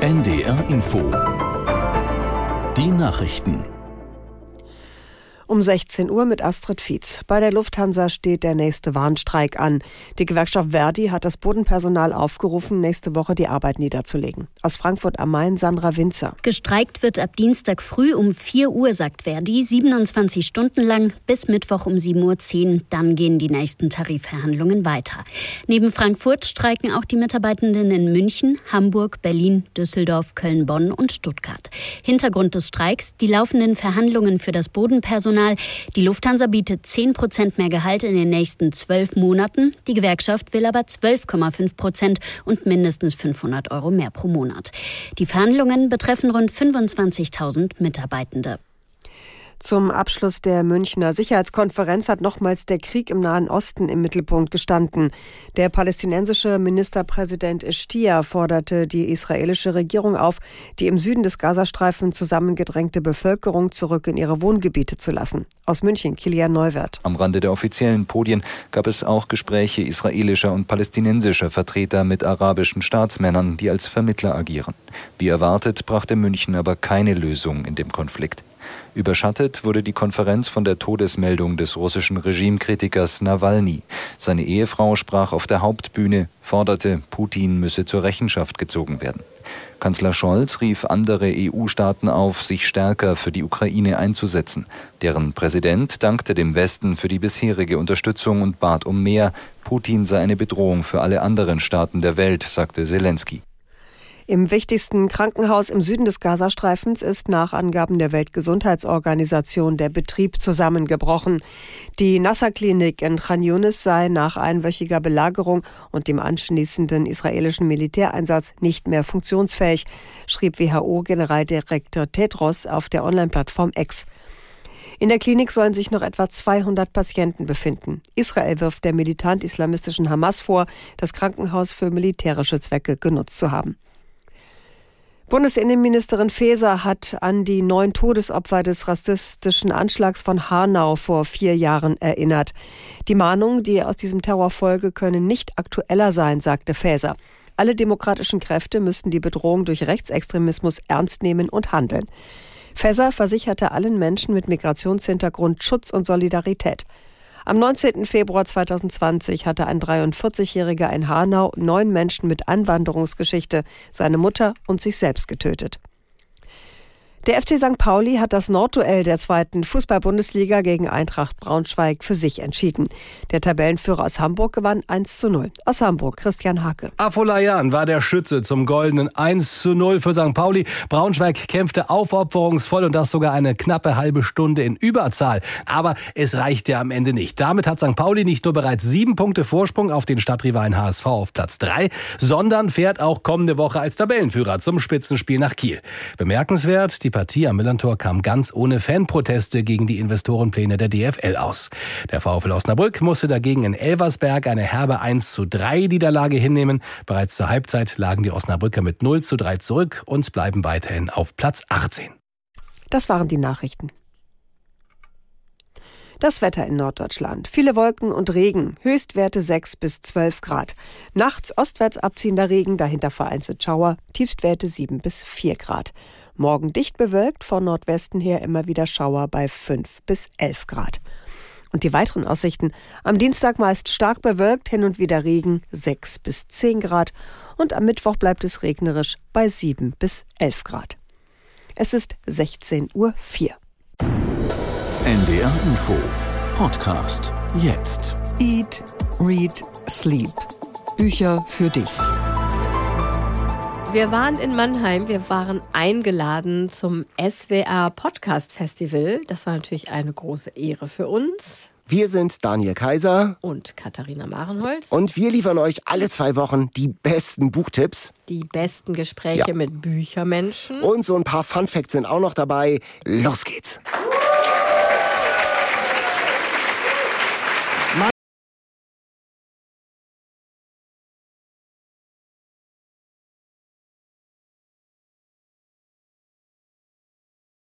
NDR Info. Die Nachrichten. Um 16 Uhr mit Astrid Fietz. Bei der Lufthansa steht der nächste Warnstreik an. Die Gewerkschaft ver.di hat das Bodenpersonal aufgerufen, nächste Woche die Arbeit niederzulegen. Aus Frankfurt am Main, Sandra Winzer. Gestreikt wird ab Dienstag früh um 4 Uhr, sagt ver.di, 27 Stunden lang bis Mittwoch um 7.10 Uhr. Dann gehen die nächsten Tarifverhandlungen weiter. Neben Frankfurt streiken auch die Mitarbeitenden in München, Hamburg, Berlin, Düsseldorf, Köln, Bonn und Stuttgart. Hintergrund des Streiks: die laufenden Verhandlungen für das Bodenpersonal. Die Lufthansa bietet 10% mehr Gehalt in den nächsten 12 Monaten. Die Gewerkschaft will aber 12,5% und mindestens 500 € mehr pro Monat. Die Verhandlungen betreffen rund 25.000 Mitarbeitende. Zum Abschluss der Münchner Sicherheitskonferenz hat nochmals der Krieg im Nahen Osten im Mittelpunkt gestanden. Der palästinensische Ministerpräsident Ishtia forderte die israelische Regierung auf, die im Süden des Gazastreifens zusammengedrängte Bevölkerung zurück in ihre Wohngebiete zu lassen. Aus München, Kilian Neuwirth. Am Rande der offiziellen Podien gab es auch Gespräche israelischer und palästinensischer Vertreter mit arabischen Staatsmännern, die als Vermittler agieren. Wie erwartet, brachte München aber keine Lösung in dem Konflikt. Überschattet wurde die Konferenz von der Todesmeldung des russischen Regimekritikers Nawalny. Seine Ehefrau sprach auf der Hauptbühne, forderte, Putin müsse zur Rechenschaft gezogen werden. Kanzler Scholz rief andere EU-Staaten auf, sich stärker für die Ukraine einzusetzen. Deren Präsident dankte dem Westen für die bisherige Unterstützung und bat um mehr. Putin sei eine Bedrohung für alle anderen Staaten der Welt, sagte Zelensky. Im wichtigsten Krankenhaus im Süden des Gazastreifens ist nach Angaben der Weltgesundheitsorganisation der Betrieb zusammengebrochen. Die Nasser-Klinik in Khan Yunis sei nach einwöchiger Belagerung und dem anschließenden israelischen Militäreinsatz nicht mehr funktionsfähig, schrieb WHO-Generaldirektor Tedros auf der Online-Plattform X. In der Klinik sollen sich noch etwa 200 Patienten befinden. Israel wirft der militant-islamistischen Hamas vor, das Krankenhaus für militärische Zwecke genutzt zu haben. Bundesinnenministerin Faeser hat an die 9 Todesopfer des rassistischen Anschlags von Hanau vor 4 Jahren erinnert. Die Mahnungen, die aus diesem Terror folge, können nicht aktueller sein, sagte Faeser. Alle demokratischen Kräfte müssten die Bedrohung durch Rechtsextremismus ernst nehmen und handeln. Faeser versicherte allen Menschen mit Migrationshintergrund Schutz und Solidarität. Am 19. Februar 2020 hatte ein 43-Jähriger in Hanau 9 Menschen mit Einwanderungsgeschichte, seine Mutter und sich selbst getötet. Der FC St. Pauli hat das Nordduell der 2. Fußball-Bundesliga gegen Eintracht Braunschweig für sich entschieden. Der Tabellenführer aus Hamburg gewann 1:0. Aus Hamburg, Christian Hake. Afolayan war der Schütze zum goldenen 1:0 für St. Pauli. Braunschweig kämpfte aufopferungsvoll und das sogar eine knappe halbe Stunde in Überzahl. Aber es reichte am Ende nicht. Damit hat St. Pauli nicht nur bereits 7 Punkte Vorsprung auf den Stadtrivalen HSV auf Platz 3, sondern fährt auch kommende Woche als Tabellenführer zum Spitzenspiel nach Kiel. Bemerkenswert, die Partie am Millerntor kam ganz ohne Fanproteste gegen die Investorenpläne der DFL aus. Der VfL Osnabrück musste dagegen in Elversberg eine herbe 1:3 Niederlage hinnehmen. Bereits zur Halbzeit lagen die Osnabrücker mit 0:3 zurück und bleiben weiterhin auf Platz 18. Das waren die Nachrichten. Das Wetter in Norddeutschland. Viele Wolken und Regen. Höchstwerte 6 bis 12 Grad. Nachts ostwärts abziehender Regen, dahinter vereinzelt Schauer. Tiefstwerte 7 bis 4 Grad. Morgen dicht bewölkt, von Nordwesten her immer wieder Schauer bei 5 bis 11 Grad. Und die weiteren Aussichten: am Dienstag meist stark bewölkt, hin und wieder Regen, 6 bis 10 Grad. Und am Mittwoch bleibt es regnerisch bei 7 bis 11 Grad. Es ist 16:04 Uhr. NDR Info Podcast jetzt. Eat, Read, Sleep. Bücher für dich. Wir waren in Mannheim, wir waren eingeladen zum SWR Podcast Festival. Das war natürlich eine große Ehre für uns. Wir sind Daniel Kaiser und Katharina Marenholz. Und wir liefern euch alle 2 Wochen die besten Buchtipps. Die besten Gespräche mit Büchermenschen. Und so ein paar Funfacts sind auch noch dabei. Los geht's!